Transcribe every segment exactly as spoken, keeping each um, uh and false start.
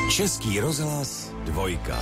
Český rozhlas dvojka.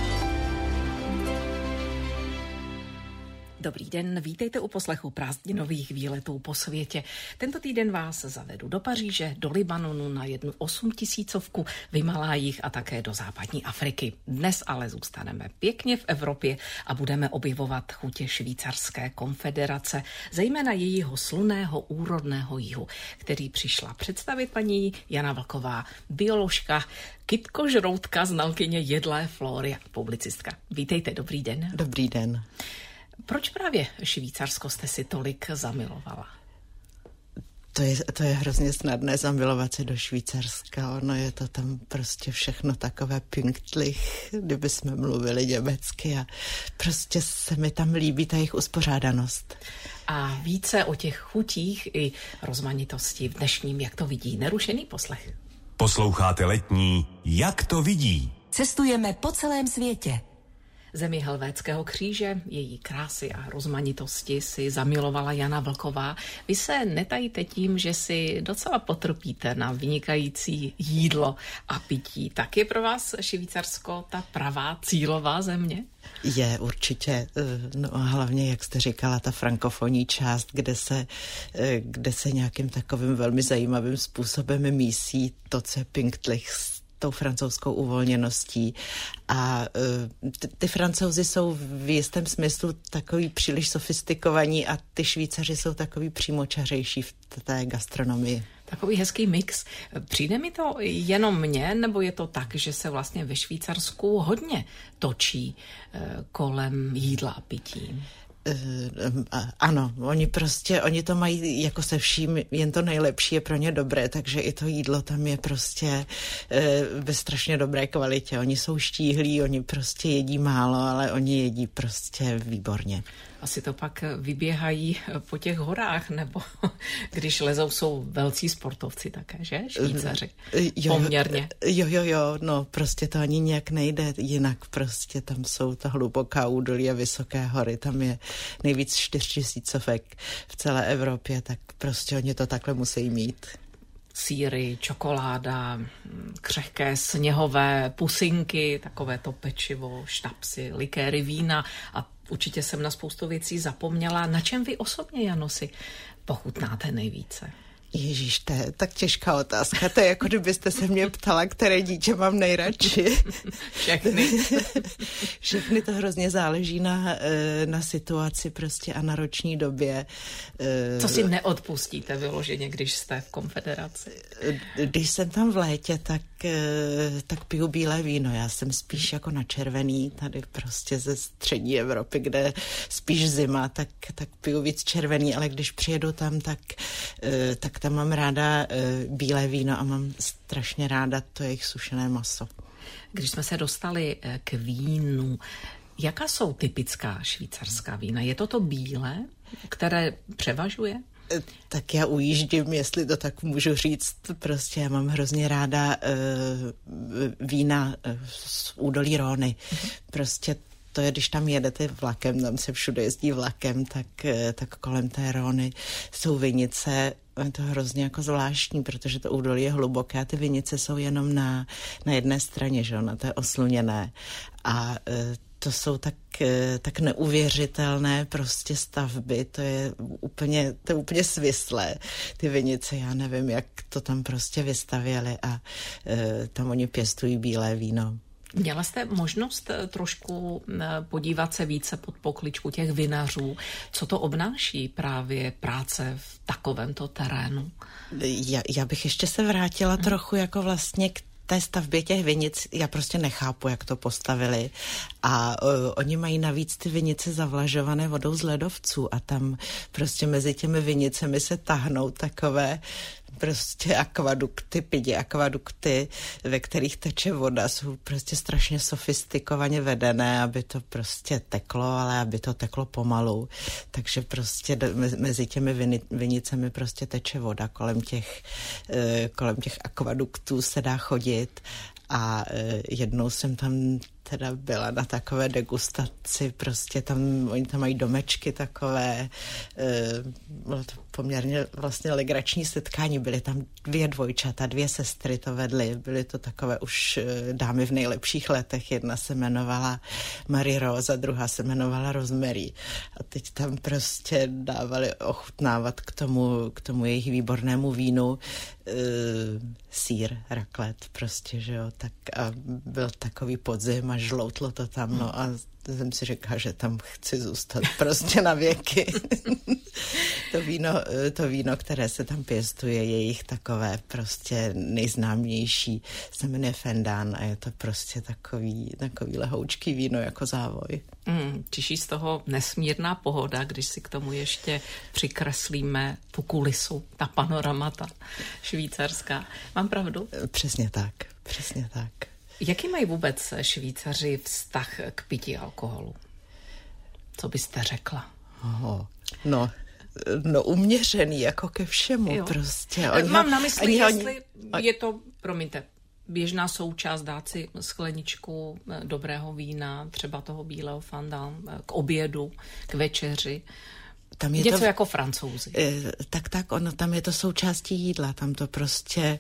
Dobrý den, vítejte u poslechu prázdninových výletů po světě. Tento týden vás zavedu do Paříže, do Libanonu na jednu osmtisícovku v Himalájích a také do západní Afriky. Dnes ale zůstaneme pěkně v Evropě a budeme objevovat chutě Švýcarské konfederace, zejména jejího slunného úrodného jihu, který přišla představit paní Jana Vlková, bioložka, kytkožroutka, znalkyně jedlé flóry a publicistka. Vítejte, dobrý den. Dobrý den. Proč právě Švýcarsko jste si tolik zamilovala? To je, to je hrozně snadné zamilovat se do Švýcarska. Ono je to tam prostě všechno takové pünktlich, kdyby jsme mluvili německy, a prostě se mi tam líbí ta jejich uspořádanost. A více o těch chutích i rozmanitosti v dnešním Jak to vidí nerušený poslech. Posloucháte letní Jak to vidí. Cestujeme po celém světě. Zemi Helvétského kříže, její krásy a rozmanitosti si zamilovala Jana Vlková. Vy se netajíte tím, že si docela potrpíte na vynikající jídlo a pití. Tak je pro vás Švýcarsko ta pravá cílová země? Je určitě, no a hlavně, jak jste říkala, ta frankofonní část, kde se, kde se nějakým takovým velmi zajímavým způsobem mísí to, co je pünktlich s tou francouzskou uvolněností. A ty, ty Francouzi jsou v jistém smyslu takový příliš sofistikovaní a ty Švýcaři jsou takový přímočařejší v té gastronomii. Takový hezký mix. Přijde mi to jenom mně, nebo je to tak, že se vlastně ve Švýcarsku hodně točí kolem jídla a pití? Uh, ano, oni prostě, oni to mají jako se vším, jen to nejlepší je pro ně dobré, takže i to jídlo tam je prostě uh, ve strašně dobré kvalitě. Oni jsou štíhlí, oni prostě jedí málo, ale oni jedí prostě výborně. Asi to pak vyběhají po těch horách, nebo když lezou, jsou velcí sportovci také, že? Švýcaři. Jo, poměrně. Jo, jo, jo, no prostě to ani nějak nejde jinak, prostě tam jsou ta hluboká údolí a vysoké hory, tam je nejvíc čtyřtisícovek v celé Evropě, tak prostě oni to takhle musí mít. Sýry, čokoláda, křehké sněhové pusinky, takové to pečivo, šnapsy, likéry, vína a určitě jsem na spoustu věcí zapomněla. Na čem vy osobně, Jano, si pochutnáte nejvíce? Ježíš, to je tak těžká otázka. To je jako kdybyste se mě ptala, které dítě mám nejradši. Všechny. Všechny, to hrozně záleží na, na situaci prostě a na roční době. Co si neodpustíte vyloženě, když jste v konfederaci? Když jsem tam v létě, tak, tak piju bílé víno. Já jsem spíš jako na červený, tady prostě ze střední Evropy, kde spíš zima, tak, tak piju víc červený, ale když přijedu tam, tak, tak tam mám ráda uh, bílé víno a mám strašně ráda to jejich sušené maso. Když jsme se dostali uh, k vínu, jaká jsou typická švýcarská vína? Je to to bílé, které převažuje? Tak já ujíždím, jestli to tak můžu říct. Prostě já mám hrozně ráda uh, vína uh, z údolí Rhôny. Mm-hmm. Prostě to je, když tam jedete vlakem, tam se všude jezdí vlakem, tak, tak kolem té Rhôny jsou vinice. Je to hrozně jako zvláštní, protože to údolí je hluboké a ty vinice jsou jenom na, na jedné straně, že? Na té osluněné. A to jsou tak, tak neuvěřitelné prostě stavby, to je úplně, to je úplně svislé. Ty vinice, já nevím, jak to tam prostě vystavěli a tam oni pěstují bílé víno. Měla jste možnost trošku podívat se více pod pokličku těch vinařů, co to obnáší právě práce v takovémto terénu? Já, já bych ještě se vrátila hmm. trochu jako vlastně k té stavbě těch vinic. Já prostě nechápu, jak to postavili. A uh, oni mají navíc ty vinice zavlažované vodou z ledovců a tam prostě mezi těmi vinicemi se tahnou takové prostě akvadukty, pidi akvadukty, ve kterých teče voda, jsou prostě strašně sofistikovaně vedené, aby to prostě teklo, ale aby to teklo pomalu. Takže prostě mezi těmi vinicemi prostě teče voda, kolem těch, kolem těch akvaduktů se dá chodit. A jednou jsem tam teda byla na takové degustaci, prostě tam, oni tam mají domečky takové, bylo to poměrně vlastně legrační setkání, byly tam dvě dvojčata, dvě sestry to vedly, byly to takové už dámy v nejlepších letech, jedna se jmenovala Marie Rose a druhá se jmenovala Rosemary a teď tam prostě dávali ochutnávat k tomu, k tomu jejich výbornému vínu sýr, raclette prostě, že jo, tak a byl takový podzim a žloutlo to tam, no a jsem si řekla, že tam chci zůstat prostě na věky. to víno, to víno, které se tam pěstuje, je jich takové prostě nejznámější, se jmenuje Fendán a je to prostě takový, takový lehoučký víno jako závoj. Mm, čiší z toho nesmírná pohoda, když si k tomu ještě přikreslíme tu kulisu, ta panoramata švýcarská. Mám pravdu? Přesně tak, přesně tak. Jaký mají vůbec Švýcaři vztah k pití alkoholu? Co byste řekla? Oho, no, no uměřený, jako ke všemu jo. prostě. Oni Mám ho, na mysli, oni, jestli oni... je to, promiňte, běžná součást dát si skleničku dobrého vína, třeba toho bílého Fendán, k obědu, k večeři. Tam je něco to, jako Francouzi. Tak, tak, ono, tam je to součástí jídla, tam to prostě,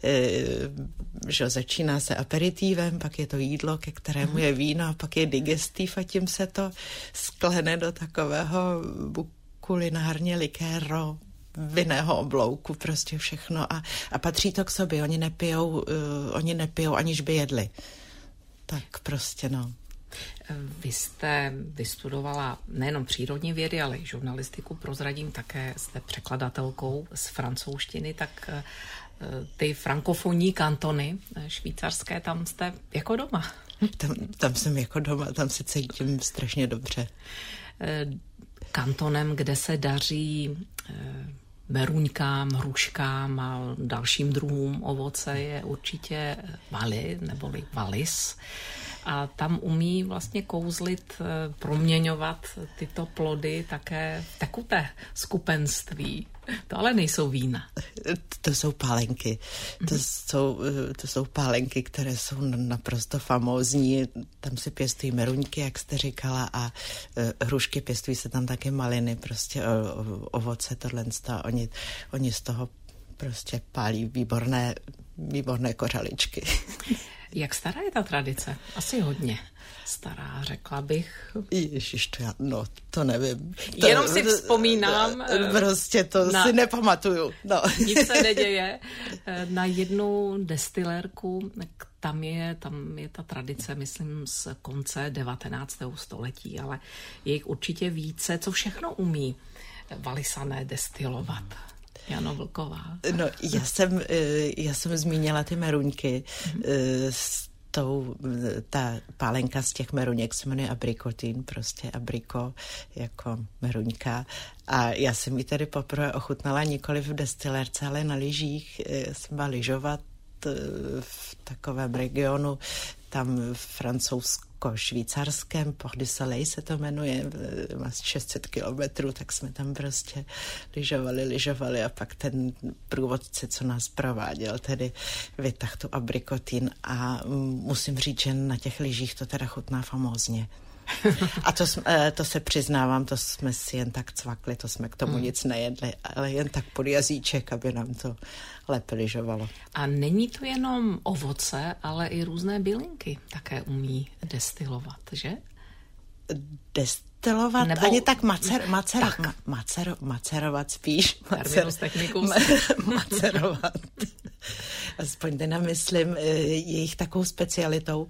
že začíná se aperitivem, pak je to jídlo, ke kterému je víno, a pak je digestiv a tím se to sklene do takového kulinárně likéro, vinného oblouku, prostě všechno a, a patří to k sobě, oni nepijou, uh, oni nepijou, aniž by jedli. Tak prostě, no. Vy jste vystudovala nejenom přírodní vědy, ale i žurnalistiku, prozradím, také jste překladatelkou z francouzštiny, tak ty frankofonní kantony švýcarské, tam jste jako doma. Tam, tam jsem jako doma, tam se cítím strašně dobře. Kantonem, kde se daří meruňkám, hruškám a dalším druhům ovoce, je určitě Valais, neboli Wallis. A tam umí vlastně kouzlit, proměňovat tyto plody také v tekuté skupenství. To ale nejsou vína. To jsou pálenky. Mm-hmm. To jsou, to jsou pálenky, které jsou naprosto famózní. Tam se pěstují meruňky, jak jste říkala, a hrušky, pěstují se tam také maliny, prostě ovoce, tohle. Oni, oni z toho prostě pálí výborné, výborné kořaličky. Jak stará je ta tradice? Asi hodně stará, řekla bych. Ježiš, to já, no, to nevím. To, Jenom si vzpomínám. Prostě to na, si nepamatuju. No. Nic se neděje. Na jednu destilérku, tam je, tam je ta tradice, myslím, z konce devatenáctého století, ale je jich určitě více, co všechno umí Wallisané destilovat. Jano Vlková. No, já jsem, já jsem zmínila ty meruňky. Mm-hmm. S tou, ta pálenka z těch meruněk se jmenuje abrikotin, prostě abriko jako meruňka. A já jsem ji tady poprvé ochutnala nikoli v destilérce, ale na lyžích. Jsem byla lyžovat v takovém regionu, tam francouzsko-švýcarském, Port du Soleil se to jmenuje, má šest set kilometrů, tak jsme tam prostě lyžovali, lyžovali a pak ten průvodce, co nás prováděl, tedy vytáhl tu abrikotin a musím říct, že na těch lyžích to teda chutná famózně. A to, to se přiznávám, to jsme si jen tak cvakli, to jsme k tomu mm. nic nejedli, ale jen tak pod jazyček, aby nám to lépe lyžovalo. A není to jenom ovoce, ale i různé bylinky také umí destilovat, že? Destilovat? Nebo... Ani tak, macer, macer, tak. Ma, macer, macerovat spíš. Macer, ma, macerovat. Aspoň teda myslím, jejich takovou specialitou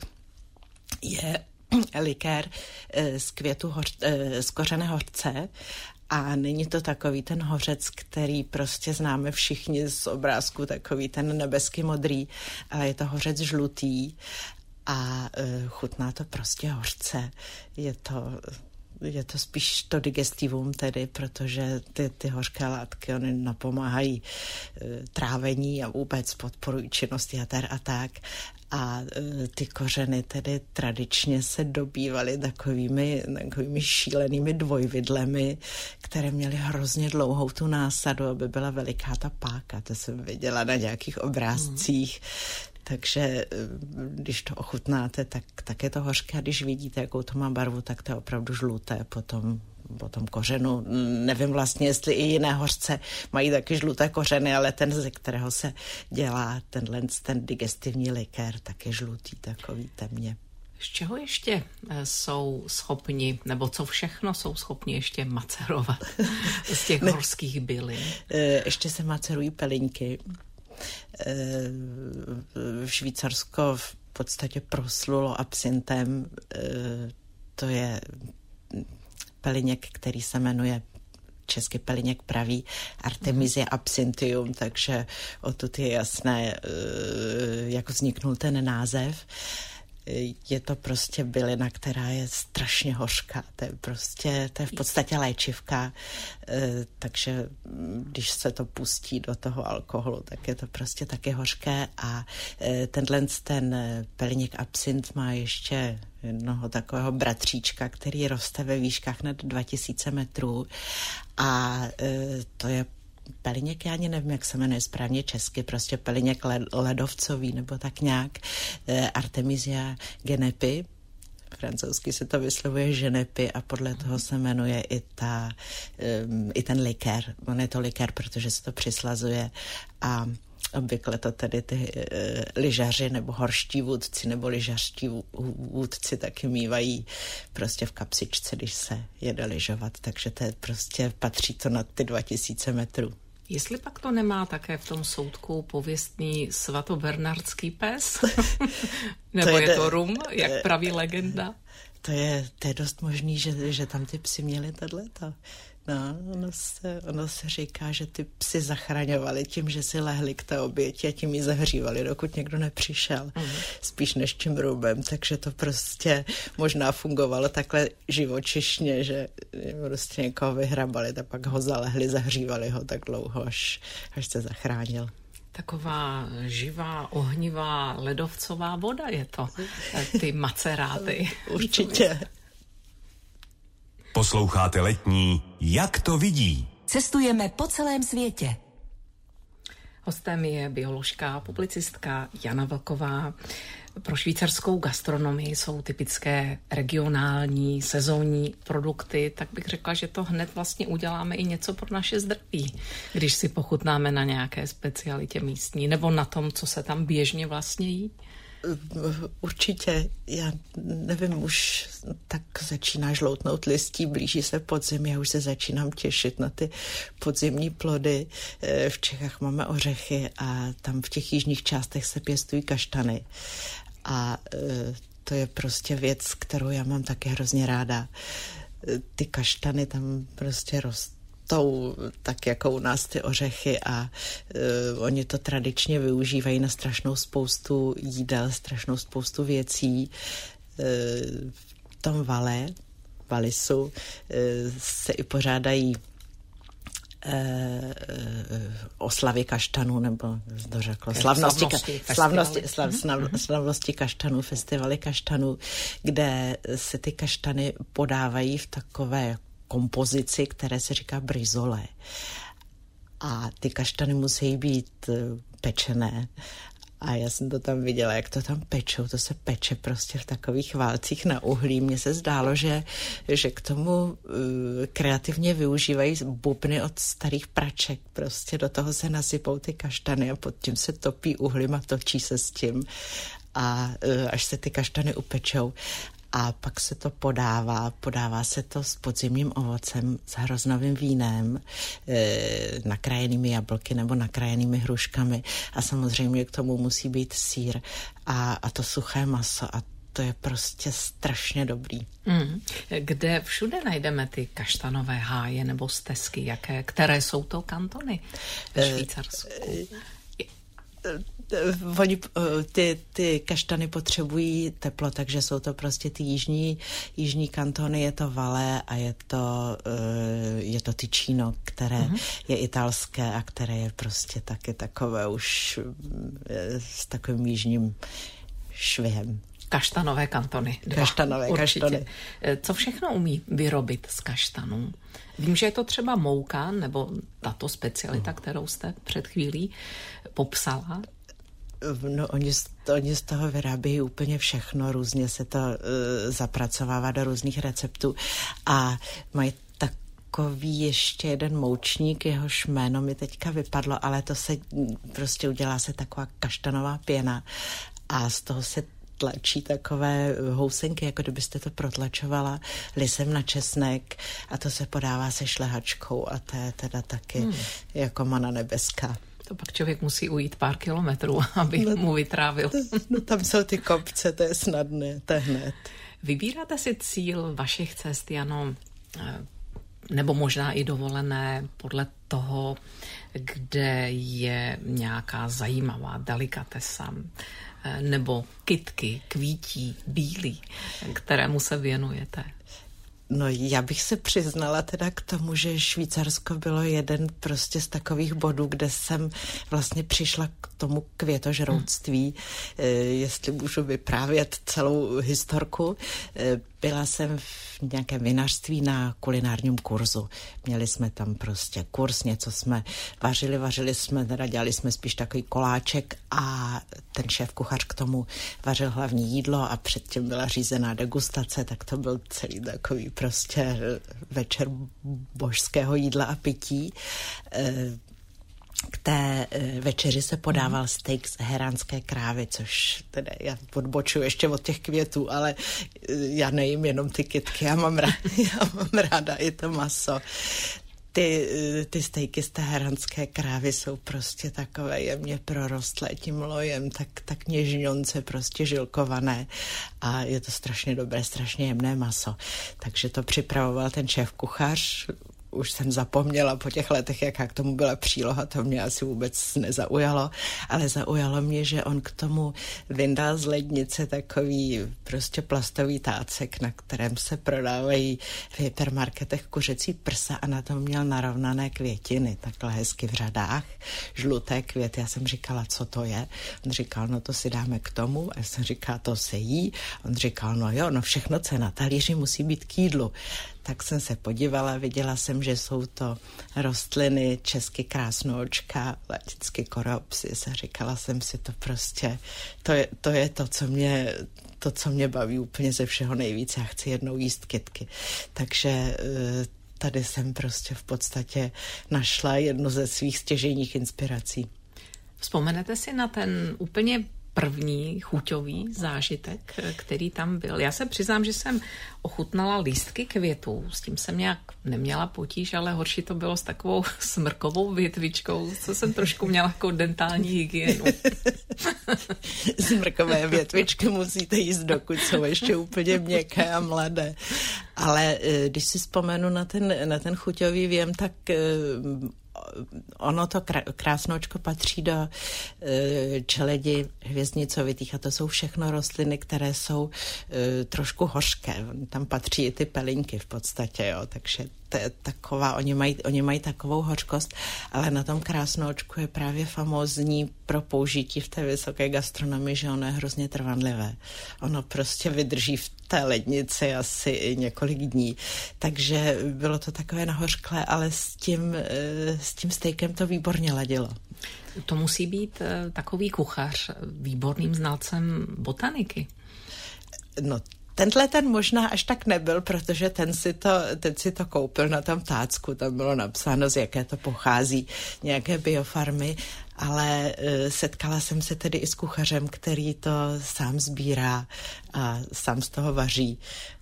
je likér z květu hoř, z kořene hořce a není to takový ten hořec, který prostě známe všichni z obrázku, takový ten nebesky modrý, ale je to hořec žlutý a chutná to prostě hořce. Je to... Je to spíš to digestivum tedy, protože ty, ty hořké látky, ony napomáhají e, trávení a vůbec podporují činnost jater a tak. A e, ty kořeny tedy tradičně se dobývaly takovými, takovými šílenými dvojvidlemi, které měly hrozně dlouhou tu násadu, aby byla veliká ta páka. To jsem viděla na nějakých obrázcích. takže když to ochutnáte, tak, tak je to hořké a když vidíte, jakou to má barvu, tak to je opravdu žluté potom. Po tom kořenu. Nevím vlastně, jestli i jiné hořce mají taky žluté kořeny, ale ten, ze kterého se dělá tenhle ten digestivní likér, tak je žlutý, takový temně. Z čeho ještě jsou schopni, nebo co všechno jsou schopni ještě macerovat z těch horských bylin? Ještě se macerují pelinky. V Švýcarsko v podstatě proslulo absintem. To je peliněk, který se jmenuje česky peliněk pravý, Artemisia absinthium, takže odtud je jasné, jak vzniknul ten název. Je to prostě bylina, která je strašně hořká. To je prostě, to je v podstatě léčivka, takže když se to pustí do toho alkoholu, tak je to prostě taky hořké a tenhle ten peliněk absint má ještě jednoho takového bratříčka, který roste ve výškách nad dva tisíce metrů a to je peliněk, já ani nevím, jak se jmenuje správně česky, prostě peliněk ledovcový nebo tak nějak, Artemisia genepi, francouzsky se to vyslovuje ženepy a podle toho se jmenuje i, ta, i ten likér. On je to likér, protože se to přislazuje a obvykle to tedy ty e, lyžaři nebo horští vůdci nebo lyžařští vůdci taky mývají prostě v kapsičce, když se jede lyžovat, takže to je prostě patří to nad ty dva tisíce metrů. Jestli pak to nemá také v tom soudku pověstný svatobernardský pes? Nebo to je, je to rum, jak praví legenda? To je, to je dost možný, že, že tam ty psi měli tohleto. No, ono se, ono se říká, že ty psi zachraňovali tím, že si lehli k té oběti a tím ji zahřívali, dokud někdo nepřišel. Mm. Spíš než tím rubem, takže to prostě možná fungovalo takhle živočišně, že prostě někoho vyhrabali a pak ho zalehli, zahřívali ho tak dlouho, až, až se zachránil. Taková živá, ohnivá, ledovcová voda je to, ty maceráty. Určitě. Posloucháte Letní, jak to vidí. Cestujeme po celém světě. Hostem je bioložka, publicistka Jana Vlková. Pro švýcarskou gastronomii jsou typické regionální, sezónní produkty, tak bych řekla, že to hned vlastně uděláme i něco pro naše zdraví, když si pochutnáme na nějaké specialitě místní, nebo na tom, co se tam běžně vlastně jí. Určitě, já nevím, už tak začíná žloutnout listí, blíží se podzim, já už se začínám těšit na ty podzimní plody. V Čechách máme ořechy a tam v těch jižních částech se pěstují kaštany. A to je prostě věc, kterou já mám taky hrozně ráda. Ty kaštany tam prostě rostou. Tou, tak jako u nás ty ořechy a uh, oni to tradičně využívají na strašnou spoustu jídel, strašnou spoustu věcí. Uh, v tom Vale, Valisu, uh, se i pořádají oslavy kaštanů, nebo to řeklo, slavnosti, slavnosti, ka, slavnosti, slav, slav, slavnosti kaštanů, festivaly kaštanů, kde se ty kaštany podávají v takové kompozici, které se říká brizole. A ty kaštany musí být pečené. A já jsem to tam viděla, jak to tam pečou. To se peče prostě v takových válcích na uhlí. Mně se zdálo, že, že k tomu uh, kreativně využívají bubny od starých praček. Prostě do toho se nasypou ty kaštany a pod tím se topí uhlím a točí se s tím. A uh, až se ty kaštany upečou. A pak se to podává, podává se to s podzimním ovocem, s hroznovým vínem, e, nakrájenými jablky nebo nakrájenými hruškami a samozřejmě k tomu musí být sýr a, a to suché maso a to je prostě strašně dobrý. Mm. Kde všude najdeme ty kaštanové háje nebo stezky, jaké, které jsou to kantony ve Švýcarsku? E, e, Oni, ty, ty kaštany potřebují teplo, takže jsou to prostě ty jižní, jižní kantony, je to Valais a je to, je to Ticino, které uh-huh. je italské a které je prostě taky takové už s takovým jižním švihem. Kaštanové kantony. Dva. Kaštanové Určitě. kaštany. Co všechno umí vyrobit z kaštanů? Vím, že je to třeba mouka, nebo tato specialita, kterou jste před chvílí popsala. No, oni, oni z toho vyrábějí úplně všechno, různě se to uh, zapracovává do různých receptů a mají takový ještě jeden moučník, jehož jméno mi teďka vypadlo, ale to se prostě udělá se taková kaštanová pěna a z toho se tlačí takové housenky, jako kdybyste to protlačovala lisem na česnek a to se podává se šlehačkou a to je teda taky hmm. jako mana nebeská. To pak člověk musí ujít pár kilometrů, aby no, mu vytrávil. No tam jsou ty kopce, to je snadné, to je hned. Vybíráte si cíl vašich cest, Jano, nebo možná i dovolené podle toho, kde je nějaká zajímavá delikatesa, nebo kytky, kvítí, bílí, kterému se věnujete? No já bych se přiznala teda k tomu, že Švýcarsko bylo jeden prostě z takových bodů, kde jsem vlastně přišla k tomu květožrouctví, hmm. jestli můžu vyprávět celou historku. Byla jsem v nějakém vinařství na kulinárním kurzu. Měli jsme tam prostě kurz, něco jsme vařili, vařili jsme, teda dělali jsme spíš takový koláček a ten šéf kuchař k tomu vařil hlavní jídlo a předtím byla řízená degustace, tak to byl celý takový prostě večer božského jídla a pití. K té večeři se podával steak z heránské krávy, což teda já odbočuji ještě od těch květů, ale já nejím jenom ty kytky, já mám ráda, já mám ráda i to maso. Ty, ty stejky z té heránské krávy jsou prostě takové jemně prorostlé tím lojem, tak, tak něžňonce prostě žilkované a je to strašně dobré, strašně jemné maso. Takže to připravoval ten šéf kuchař. Už jsem zapomněla po těch letech, jaká k tomu byla příloha, to mě asi vůbec nezaujalo, ale zaujalo mě, že on k tomu vyndal z lednice takový prostě plastový tácek, na kterém se prodávají v hypermarketech kuřecí prsa a na tom měl narovnané květiny, takhle hezky v řadách, žluté květy. Já jsem říkala, co to je? On říkal, no to si dáme k tomu. A já jsem říkala, to se jí. On říkal, no jo, no všechno, co na talíři, musí být k jídlu. Tak jsem se podívala, viděla jsem, že jsou to rostliny, česky krásnoočka, latinsky koropsis a říkala jsem si to prostě, to je to, je to co mě, to, co mě baví úplně ze všeho nejvíc. Já chci jednou jíst kytky. Takže tady jsem prostě v podstatě našla jednu ze svých stěžejních inspirací. Vzpomenete si na ten úplně první chuťový zážitek, který tam byl? Já se přiznám, že jsem ochutnala lístky květů, s tím jsem nějak neměla potíž, ale horší to bylo s takovou smrkovou větvičkou, co jsem trošku měla jako dentální hygienu. Smrkové větvičky musíte jíst, dokud jsou ještě úplně měkké a mladé. Ale když si vzpomenu na ten, na ten chuťový věm, tak ono to krásnočko patří do e, čeledi hvězdnicovitých a to jsou všechno rostliny, které jsou e, trošku hořké. Tam patří i ty pelinky v podstatě, jo, takže to je taková, oni mají, oni mají takovou hořkost, ale na tom krásnočku je právě famózní pro použití v té vysoké gastronomii, že ono je hrozně trvanlivé. Ono prostě vydrží v té lednici asi i několik dní. Takže bylo to takové nahořklé, ale s tím, s tím stejkem to výborně ladilo. To musí být takový kuchař výborným znalcem botaniky. No, tenhle ten možná až tak nebyl, protože ten si to, ten si to koupil na tom tácku, tam bylo napsáno, z jaké to pochází, nějaké biofarmy, ale uh, setkala jsem se tedy i s kuchařem, který to sám sbírá a sám z toho vaří.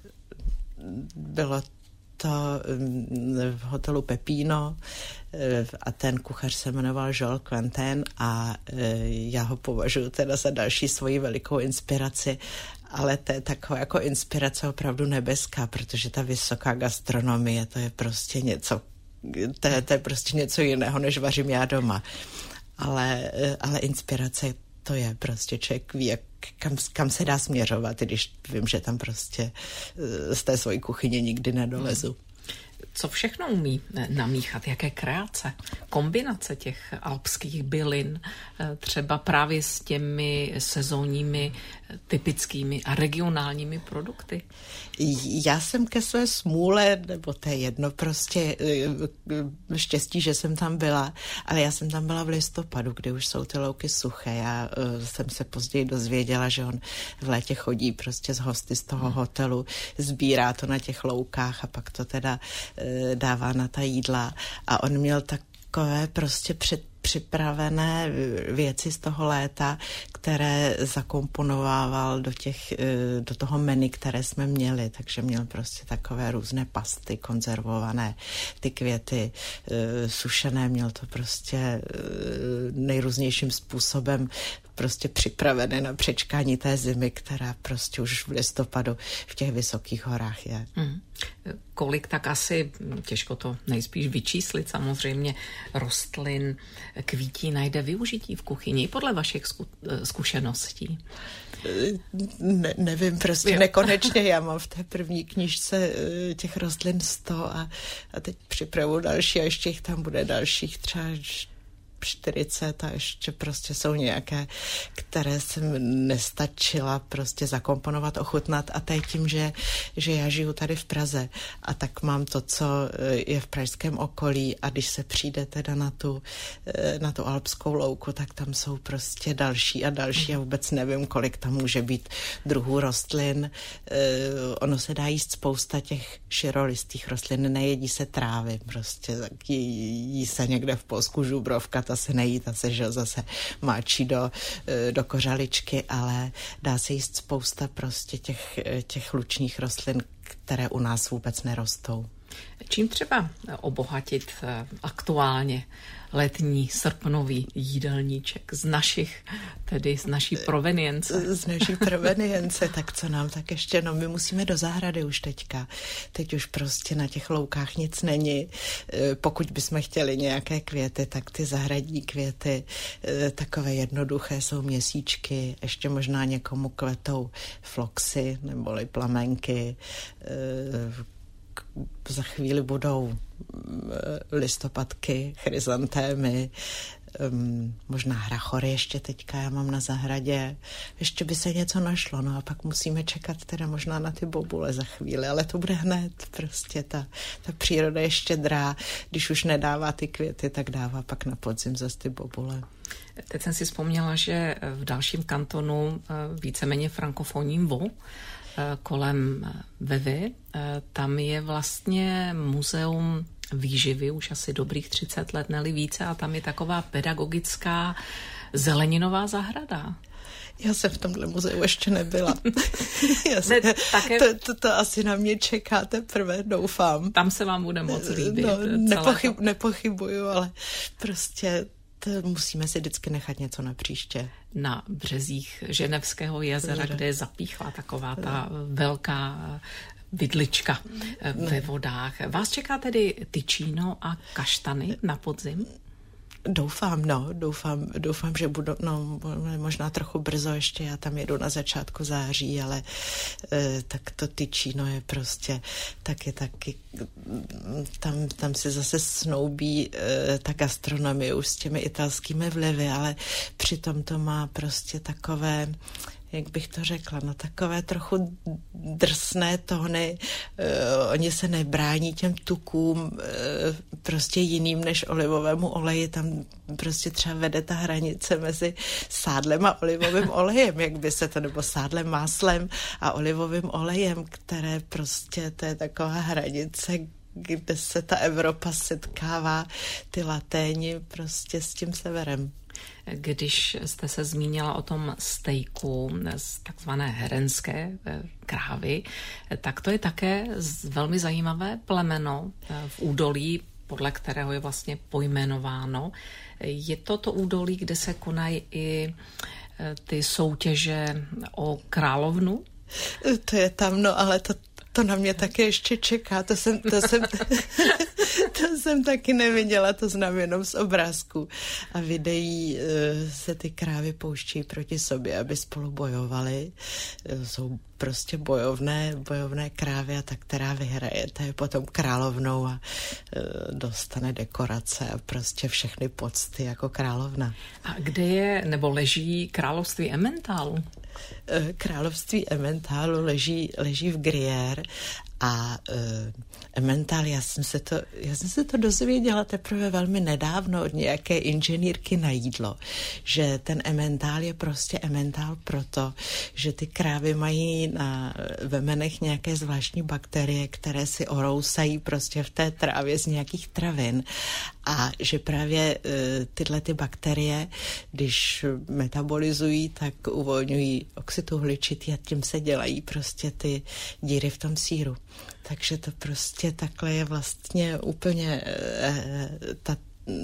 Bylo to v hotelu Pepino a ten kuchař se jmenoval Joel Quentin a já ho považuji teda za další svoji velikou inspiraci, ale to je taková jako inspirace opravdu nebeská, protože ta vysoká gastronomie, to je prostě něco, to je, to je prostě něco jiného, než vařím já doma. Ale, ale inspirace to je prostě, člověk ví, jak, kam, kam se dá směřovat, když vím, že tam prostě z té svojí kuchyně nikdy nedolezu. Co všechno umí namíchat, jaké kreace, kombinace těch alpských bylin, třeba právě s těmi sezónními, typickými a regionálními produkty? Já jsem ke své smůle, nebo to je jedno, prostě štěstí, že jsem tam byla, ale já jsem tam byla v listopadu, kdy už jsou ty louky suché. Já jsem se později dozvěděla, že on v létě chodí prostě z hosty z toho hotelu, sbírá to na těch loukách a pak to teda dává na ta jídla a on měl takové prostě před připravené věci z toho léta, které zakomponovával do těch, do toho menu, které jsme měli, takže měl prostě takové různé pasty, konzervované, ty květy sušené, měl to prostě nejrůznějším způsobem prostě připravené na přečkání té zimy, která prostě už v listopadu v těch vysokých horách je. Hmm. Kolik tak asi, těžko to nejspíš vyčíslit samozřejmě, rostlin, kvítí najde využití v kuchyni podle vašich zku, zkušeností? Ne, nevím, prostě jo. Nekonečně. Já mám v té první knížce těch rostlin sto a, a teď připravu další a ještě jich tam bude dalších třeba čtyřicet a ještě prostě jsou nějaké, které jsem nestačila prostě zakomponovat, ochutnat a to je tím, že, že já žiju tady v Praze a tak mám to, co je v pražském okolí a když se přijde teda na tu, na tu alpskou louku, tak tam jsou prostě další a další a vůbec nevím, kolik tam může být druhů rostlin. Ono se dá jíst spousta těch širolistých rostlin, nejedí se trávy, prostě jí se někde v Polsku žubrovka, ta se nejí, ta se že zase máčí do, do kořaličky, ale dá se jíst spousta prostě těch, těch lučních rostlin, které u nás vůbec nerostou. Čím třeba obohatit aktuálně letní srpnový jídelníček z našich, tedy z naší provenience? Z naší provenience, tak co nám tak ještě, no my musíme do zahrady už teďka. Teď už prostě na těch loukách nic není. Pokud bychom chtěli nějaké květy, tak ty zahradní květy, takové jednoduché, jsou měsíčky, ještě možná někomu kvetou floxy neboli plamenky, za chvíli budou listopadky, chryzantémy, um, možná hrachory ještě teďka já mám na zahradě. Ještě by se něco našlo, no a pak musíme čekat teda možná na ty bobule za chvíli, ale to bude hned prostě ta, ta příroda je štědrá, když už nedává ty květy, tak dává pak na podzim zase ty bobule. Teď jsem si vzpomněla, že v dalším kantonu, víceméně frankofonním Vaud, kolem Vevy, tam je vlastně muzeum výživy už asi dobrých třicet let, ne-li více, a tam je taková pedagogická zeleninová zahrada. Já jsem v tomhle muzeu ještě nebyla. Já jsem, ne, také... to, to, to asi na mě čeká teprve, doufám. Tam se vám bude moc líbit. No, nepochyb, to... Nepochybuju, ale prostě to musíme si vždycky nechat něco na příště. Na březích Ženevského jezera, kde je zapíchla taková ta velká vidlička ve vodách. Vás čeká tedy tyčíno a kaštany na podzim? Doufám, no, doufám, doufám, že budu, no, možná trochu brzo ještě, já tam jedu na začátku září, ale e, tak to tyčíno je prostě taky, taky, tam, tam si zase snoubí e, ta gastronomie už s těmi italskými vlivy, ale přitom to má prostě takové, jak bych to řekla, no takové trochu drsné tóny. Uh, oni se nebrání těm tukům uh, prostě jiným než olivovému oleji. Tam prostě třeba vede ta hranice mezi sádlem a olivovým olejem, jak by se to, nebo sádlem, máslem a olivovým olejem, které prostě, to je taková hranice, kde se ta Evropa setkává, ty laténi prostě s tím severem. Když jste se zmínila o tom stejku z takzvané herenské krávy, tak to je také velmi zajímavé plemeno v údolí, podle kterého je vlastně pojmenováno. Je to to údolí, kde se konají i ty soutěže o královnu? To je tam, no ale to To na mě také ještě čeká, to jsem, to jsem, to jsem taky neviděla, to znám jenom z obrázků. A videí se ty krávy pouští proti sobě, aby spolu bojovali. Jsou prostě bojovné, bojovné krávy a ta, která vyhraje, ta je potom královnou a dostane dekorace a prostě všechny pocty jako královna. A kde je, nebo leží království Emmentálu? Království Emmentálu leží, leží v Gruyère a uh, Emmental, já jsem se to, já jsem se to dozvěděla teprve velmi nedávno od nějaké inženýrky na jídlo, že ten Emmental je prostě Emmental proto, že ty krávy mají na vemenech nějaké zvláštní bakterie, které si orousají prostě v té trávě z nějakých travin a že právě uh, tyhle ty bakterie, když metabolizují, tak uvolňují oxid uhličitý a tím se dělají prostě ty díry v tom sýru. Takže to prostě takhle je vlastně úplně eh, ta,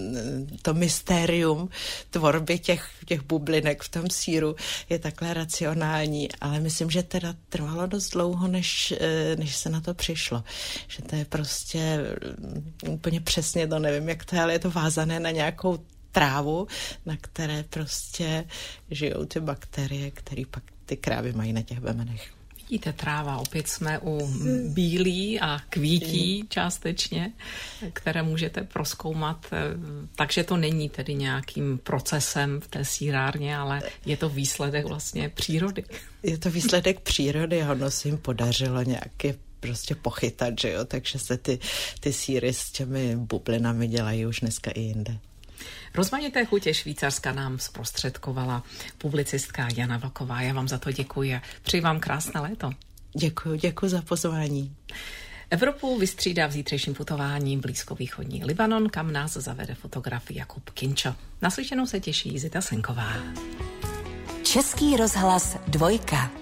to mystérium tvorby těch, těch bublinek v tom sýru je takhle racionální, ale myslím, že teda trvalo dost dlouho, než, než se na to přišlo. Že to je prostě úplně přesně, to nevím, jak to je, ale je to vázané na nějakou trávu, na které prostě žijou ty bakterie, které pak ty krávy mají na těch vemenech. Vidíte, tráva, opět jsme u bílí a kvítí částečně, které můžete prozkoumat, takže to není tedy nějakým procesem v té sýrárně, ale je to výsledek vlastně přírody. Je to výsledek přírody a ono se jim podařilo nějaké prostě pochytat, že jo, takže se ty, ty sýry s těmi bublinami dělají už dneska i jinde. Rozmanité chutě Švýcarska nám zprostředkovala publicistka Jana Vlková. Já vám za to děkuji a přeji vám krásné léto. Děkuji, děkuji za pozvání. Evropu vystřídá v zítřejším putování blízkovýchodní Libanon, kam nás zavede fotograf Jakub Kinčo. Naslyšenou se těší Zita Senková. Český rozhlas dvojka.